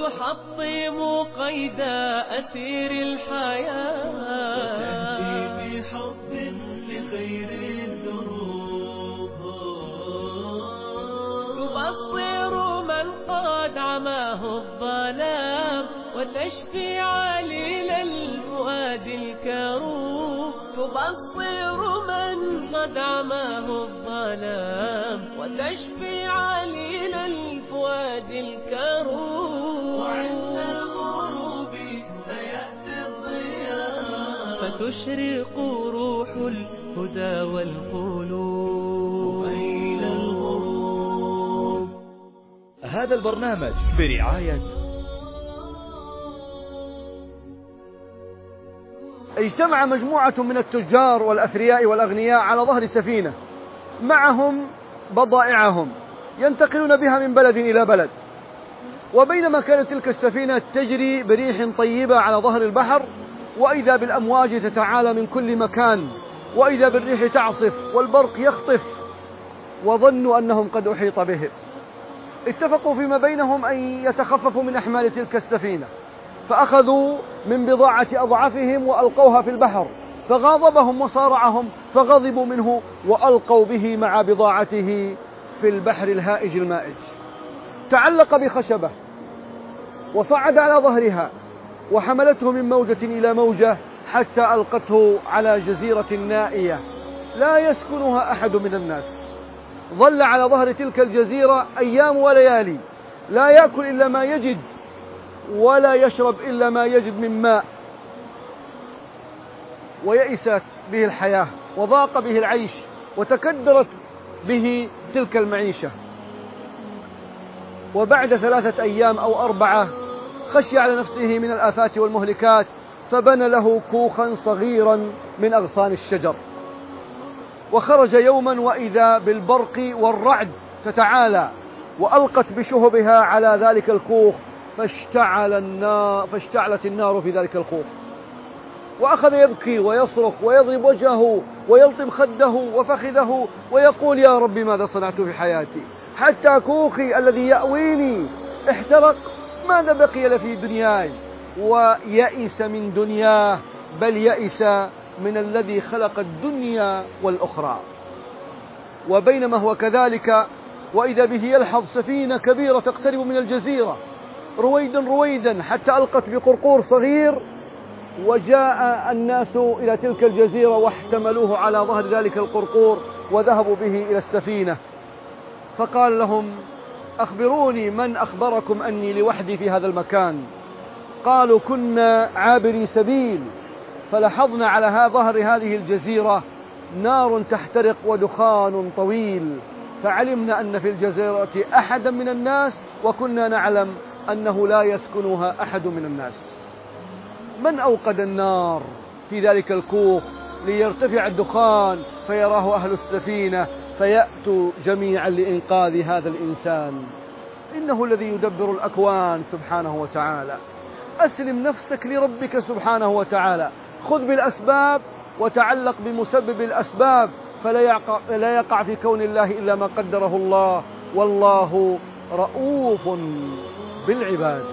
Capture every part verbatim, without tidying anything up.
تحطم قيد أثير الحياة، وتهدي بحب لخير الدروب، تبصر من قد عماه الظلام، وتشفي عليل الفؤاد الكروب. تبصر من قد عماه الظلام، وتشفي عليل الفؤاد الكروب. وعند الغروب سيأتي الضياء، فتشرق روح الهدى والقلوب. وإلى الغروب. هذا البرنامج برعاية اجتمع مجموعة من التجار والأثرياء والأغنياء على ظهر سفينة، معهم بضائعهم ينتقلون بها من بلد إلى بلد. وبينما كانت تلك السفينة تجري بريح طيبة على ظهر البحر، وإذا بالأمواج تتعالى من كل مكان، وإذا بالريح تعصف والبرق يخطف، وظنوا أنهم قد أحيط بهم. اتفقوا فيما بينهم أن يتخففوا من أحمال تلك السفينة، فأخذوا من بضاعة أضعافهم وألقوها في البحر، فغاضبهم وصارعهم، فغضبوا منه وألقوا به مع بضاعته في البحر الهائج المائج. تعلق بخشبة وصعد على ظهرها، وحملته من موجة إلى موجة حتى ألقته على جزيرة نائية لا يسكنها أحد من الناس. ظل على ظهر تلك الجزيرة أيام وليالي، لا يأكل إلا ما يجد، ولا يشرب إلا ما يجد من ماء. ويئست به الحياة، وضاق به العيش، وتكدرت به تلك المعيشة. وبعد ثلاثة أيام أو أربعة خشي على نفسه من الآفات والمهلكات، فبنى له كوخا صغيرا من أغصان الشجر. وخرج يوما وإذا بالبرق والرعد تتعالى، وألقت بشهبها على ذلك الكوخ، فاشتعل النار فاشتعلت النار في ذلك الكوخ. وأخذ يبكي ويصرخ ويضرب وجهه ويلطم خده وفخذه ويقول: يا رب ماذا صنعت في حياتي، حتى كوخي الذي يأويني احترق، ماذا بقي له في دنياي؟ ويئس من دنياه، بل يئس من الذي خلق الدنيا والأخرى. وبينما هو كذلك، وإذا به يلحظ سفينة كبيرة تقترب من الجزيرة رويدا رويدا حتى ألقت بقرقور صغير، وجاء الناس إلى تلك الجزيرة واحتملوه على ظهر ذلك القرقور وذهبوا به إلى السفينة. فقال لهم: أخبروني من أخبركم أني لوحدي في هذا المكان؟ قالوا: كنا عابري سبيل، فلاحظنا على ظهر هذه الجزيرة نار تحترق ودخان طويل، فعلمنا أن في الجزيرة أحدا من الناس، وكنا نعلم أنه لا يسكنها أحد من الناس. من أوقد النار في ذلك الكوخ ليرتفع الدخان فيراه أهل السفينة فيأتوا جميعا لإنقاذ هذا الإنسان؟ إنه الذي يدبر الأكوان سبحانه وتعالى. أسلم نفسك لربك سبحانه وتعالى، خذ بالأسباب وتعلق بمسبب الأسباب، فلا يقع, لا يقع في كون الله إلا ما قدره الله، والله رؤوف بالعباد.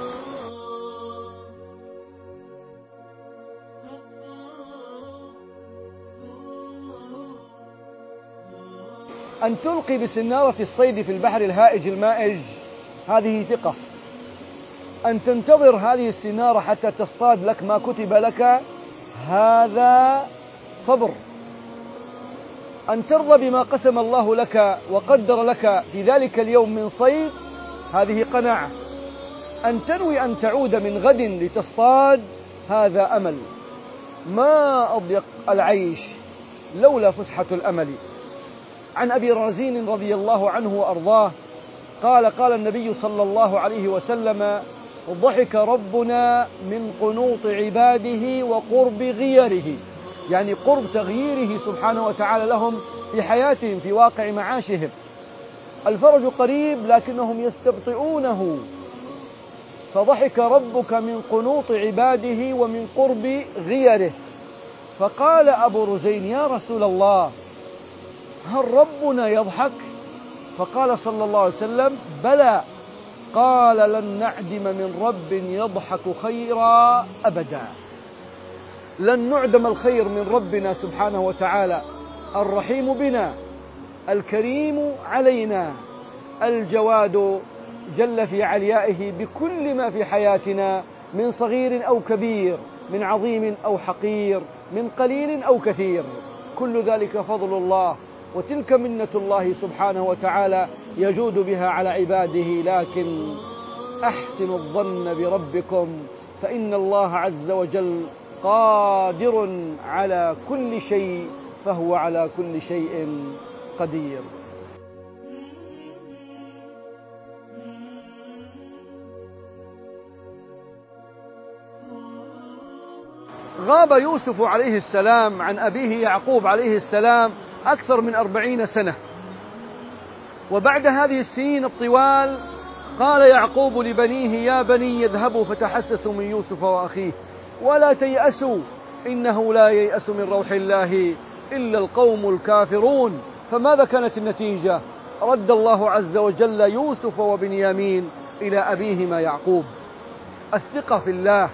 أن تلقي بسنارة الصيد في البحر الهائج المائج هذه ثقة، أن تنتظر هذه السنارة حتى تصطاد لك ما كتب لك هذا صبر، أن ترضى بما قسم الله لك وقدر لك في ذلك اليوم من صيد هذه قناعة، أن تنوي أن تعود من غد لتصطاد هذا أمل. ما أضيق العيش لولا فسحة الأمل. عن أبي رزين رضي الله عنه وأرضاه قال: قال النبي صلى الله عليه وسلم: ضحك ربنا من قنوط عباده وقرب غيره، يعني قرب تغييره سبحانه وتعالى لهم في حياتهم في واقع معاشهم. الفرج قريب لكنهم يستبطئونه، فضحك ربك من قنوط عباده ومن قرب غيره. فقال أبو رزين: يا رسول الله، هل ربنا يضحك؟ فقال صلى الله عليه وسلم: بلى، قال لن نعدم من رب يضحك خيرا أبدا. لن نعدم الخير من ربنا سبحانه وتعالى، الرحيم بنا، الكريم علينا، الجواد جل في عليائه بكل ما في حياتنا من صغير أو كبير، من عظيم أو حقير، من قليل أو كثير، كل ذلك فضل الله وتلك منة الله سبحانه وتعالى يجود بها على عباده. لكن أحسنوا الظن بربكم فإن الله عز وجل قادر على كل شيء، فهو على كل شيء قدير. غاب يوسف عليه السلام عن أبيه يعقوب عليه السلام أكثر من أربعين سنة، وبعد هذه السنين الطوال قال يعقوب لبنيه يا بني اذهبوا فتحسسوا من يوسف وأخيه ولا تيأسوا إنه لا ييأس من روح الله إلا القوم الكافرون. فماذا كانت النتيجة؟ رد الله عز وجل يوسف وبنيامين إلى أبيهما يعقوب. الثقة في الله.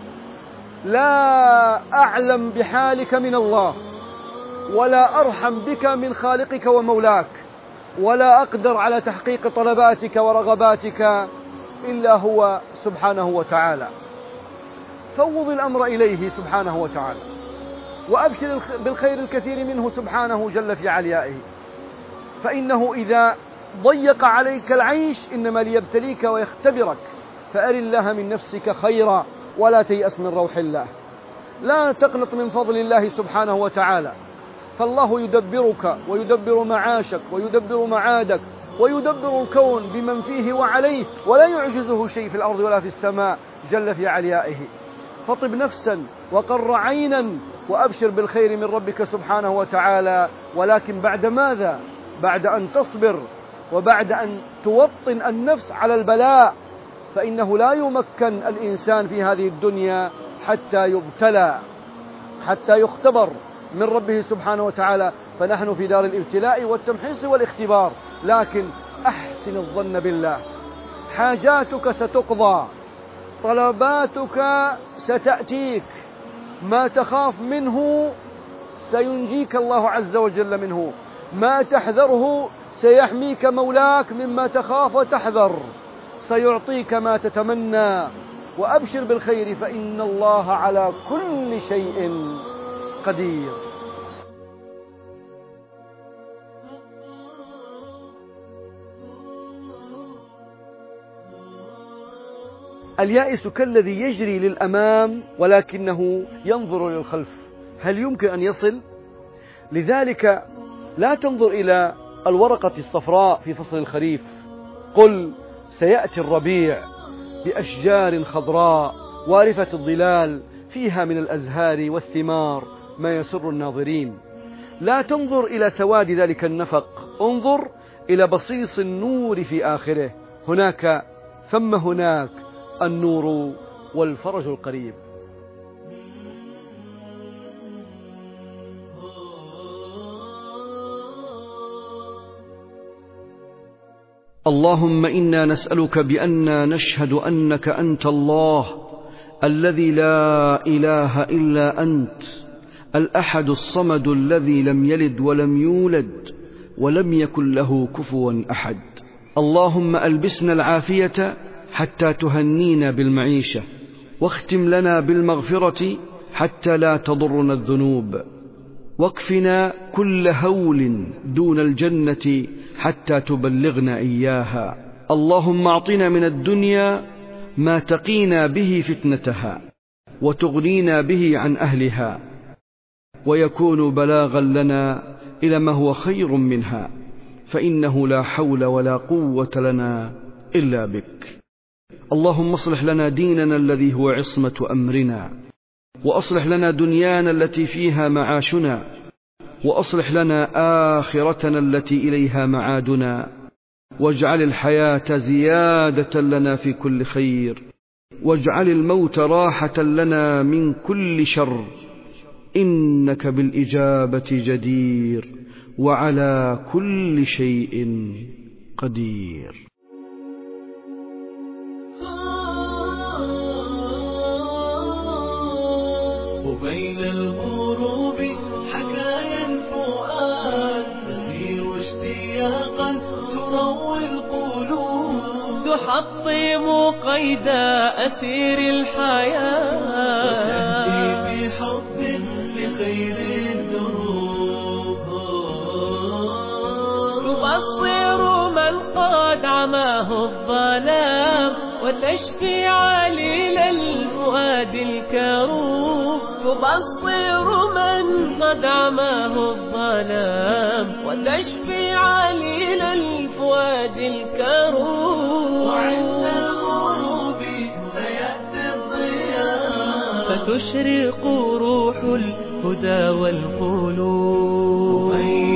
لا أعلم بحالك من الله، ولا أرحم بك من خالقك ومولاك، ولا أقدر على تحقيق طلباتك ورغباتك إلا هو سبحانه وتعالى. فوض الأمر إليه سبحانه وتعالى، وأبشر بالخير الكثير منه سبحانه جل في عليائه، فإنه إذا ضيق عليك العيش إنما ليبتليك ويختبرك، فأر الله من نفسك خيرا ولا تيأس من روح الله. لا تقنط من فضل الله سبحانه وتعالى، فالله يدبرك ويدبر معاشك ويدبر معادك ويدبر الكون بمن فيه وعليه، ولا يعجزه شيء في الأرض ولا في السماء جل في عليائه. فطب نفسا وقر عينا وأبشر بالخير من ربك سبحانه وتعالى، ولكن بعد ماذا؟ بعد أن تصبر وبعد أن توطن النفس على البلاء، فإنه لا يمكن الإنسان في هذه الدنيا حتى يبتلى، حتى يختبر من ربه سبحانه وتعالى. فنحن في دار الابتلاء والتمحيص والاختبار، لكن أحسن الظن بالله. حاجاتك ستقضى، طلباتك ستأتيك، ما تخاف منه سينجيك الله عز وجل منه، ما تحذره سيحميك مولاك مما تخاف وتحذر، سيعطيك ما تتمنى. وأبشر بالخير فإن الله على كل شيء قدير. اليائس كالذي يجري للأمام ولكنه ينظر للخلف، هل يمكن أن يصل؟ لذلك لا تنظر إلى الورقة الصفراء في فصل الخريف، قل سيأتي الربيع بأشجار خضراء وارفة الظلال فيها من الأزهار والثمار ما يسر الناظرين. لا تنظر إلى سواد ذلك النفق، انظر إلى بصيص النور في آخره، هناك ثم هناك النور والفرج القريب. اللهم إنا نسألك بأننا نشهد أنك أنت الله الذي لا إله إلا أنت، الأحد الصمد الذي لم يلد ولم يولد ولم يكن له كفوا أحد. اللهم ألبسنا العافية حتى تهنينا بالمعيشة، واختم لنا بالمغفرة حتى لا تضرنا الذنوب، واكفنا كل هول دون الجنة حتى تبلغنا إياها. اللهم أعطنا من الدنيا ما تقينا به فتنتها وتغنينا به عن أهلها، ويكون بلاغا لنا إلى ما هو خير منها، فإنه لا حول ولا قوة لنا إلا بك. اللهم اصلح لنا ديننا الذي هو عصمة أمرنا، وأصلح لنا دنيانا التي فيها معاشنا، وأصلح لنا آخرتنا التي إليها معادنا، واجعل الحياة زيادة لنا في كل خير، واجعل الموت راحة لنا من كل شر، إنك بالإجابة جدير وعلى كل شيء قدير. وبين الغروب حكايا الفؤاد تغير اشتياقا تروي القلوب تحطم قيد أثير الحياة وتهدي بحب لخير الدروب تبصر من قد عماه الظلام وتشفي عليل الفؤاد الكروب تبصر من قد عماه الظلام وتشفي عليل الفؤاد الكروب وعند الغروب سيأتي الضياء فتشرق روح الهدى والقلوب